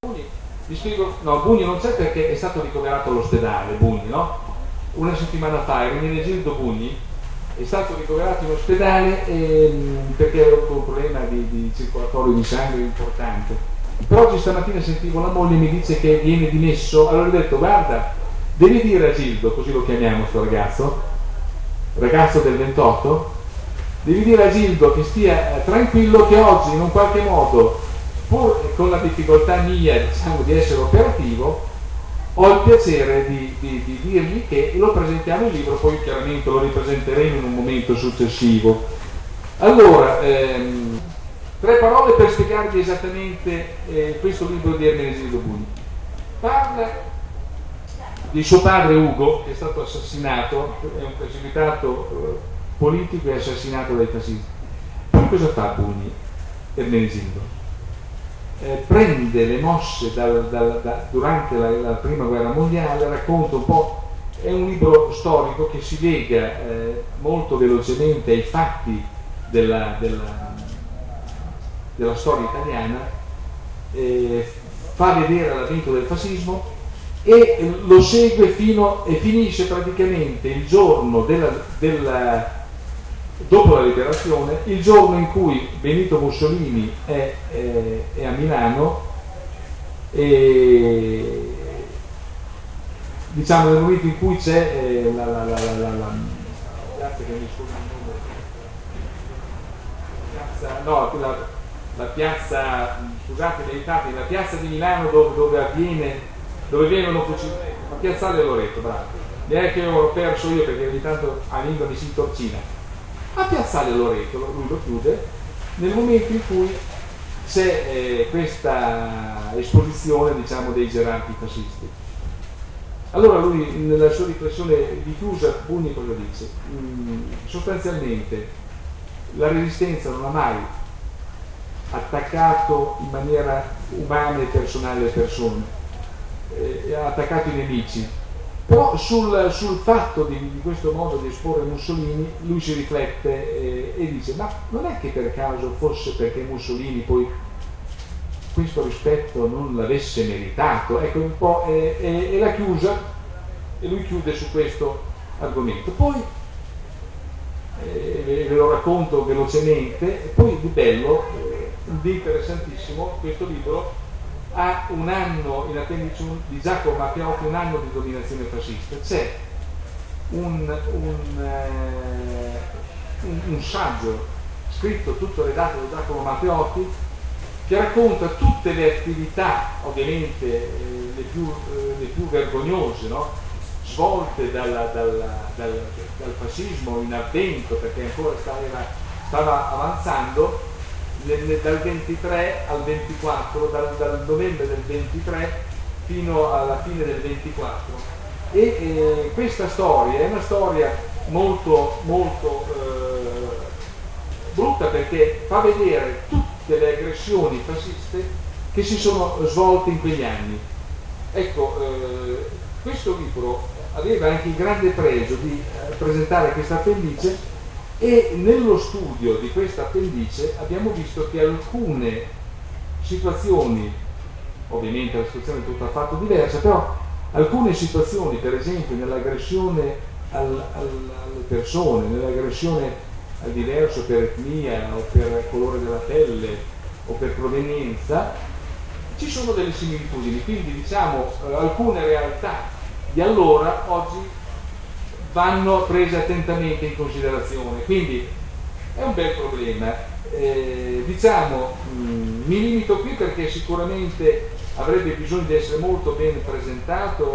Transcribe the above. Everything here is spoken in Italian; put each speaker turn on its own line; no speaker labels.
No, Bugni non c'è perché è stato ricoverato all'ospedale, Bugni, no? Una settimana fa Ermenegildo Bugni è stato ricoverato in ospedale perché aveva avuto un problema di circolatorio di sangue importante. Però oggi stamattina sentivo la moglie mi dice che viene dimesso, allora ho detto guarda, devi dire a Gildo, così lo chiamiamo sto ragazzo del 28, devi dire a Gildo che stia tranquillo, che oggi in un qualche modo, pur con la difficoltà mia diciamo di essere operativo, ho il piacere di dirgli che lo presentiamo il libro, poi chiaramente lo ripresenteremo in un momento successivo. Allora, 3 parole per spiegarvi esattamente questo libro di Ermenegildo Bugni. Parla di suo padre Ugo, che è stato assassinato, è un precipitato politico e assassinato dai fascisti. Poi cosa fa Bugni, Ermenegildo? Prende le mosse durante la prima guerra mondiale, racconta un po', è un libro storico che si lega molto velocemente ai fatti della storia italiana, fa vedere l'avvento del fascismo e lo segue fino e finisce praticamente il giorno dopo la liberazione, il giorno in cui Benito Mussolini è a Milano, e diciamo nel momento in cui c'è la piazza, scusate mi aiutate, la piazza di Milano dove vengono fucilati, la piazzale Loreto, bravo, direi che ho perso io perché ogni tanto a lingua mi si intorcina. A piazzale Loreto lui lo chiude nel momento in cui c'è questa esposizione diciamo dei gerarchi fascisti. Allora lui nella sua riflessione di chiusa Bugni cosa dice? Sostanzialmente la resistenza non ha mai attaccato in maniera umana e personale le persone, ha attaccato i nemici. Però sul fatto di questo modo di esporre Mussolini lui si riflette e dice ma non è che per caso fosse perché Mussolini poi questo rispetto non l'avesse meritato, ecco un po' e la chiusa, e lui chiude su questo argomento. Poi ve lo racconto velocemente, e poi di bello, di interessantissimo, questo libro ha un anno in appendice di Giacomo Matteotti, un anno di dominazione fascista. C'è un saggio scritto, tutto redatto da Giacomo Matteotti, che racconta tutte le attività, ovviamente le più vergognose, no? Svolte dal fascismo in avvento, perché ancora stava avanzando, dal 23 al 24, dal novembre del 23 fino alla fine del 24, e questa storia è una storia molto molto brutta, perché fa vedere tutte le aggressioni fasciste che si sono svolte in quegli anni. Ecco, questo libro aveva anche il grande pregio di presentare questa appendice, e nello studio di questa appendice abbiamo visto che alcune situazioni, ovviamente la situazione è tutta affatto diversa, però alcune situazioni, per esempio nell'aggressione alle persone, nell'aggressione al diverso per etnia o per colore della pelle o per provenienza, ci sono delle similitudini, quindi diciamo alcune realtà di allora oggi vanno prese attentamente in considerazione, quindi è un bel problema. Mi limito qui perché sicuramente avrebbe bisogno di essere molto ben presentato.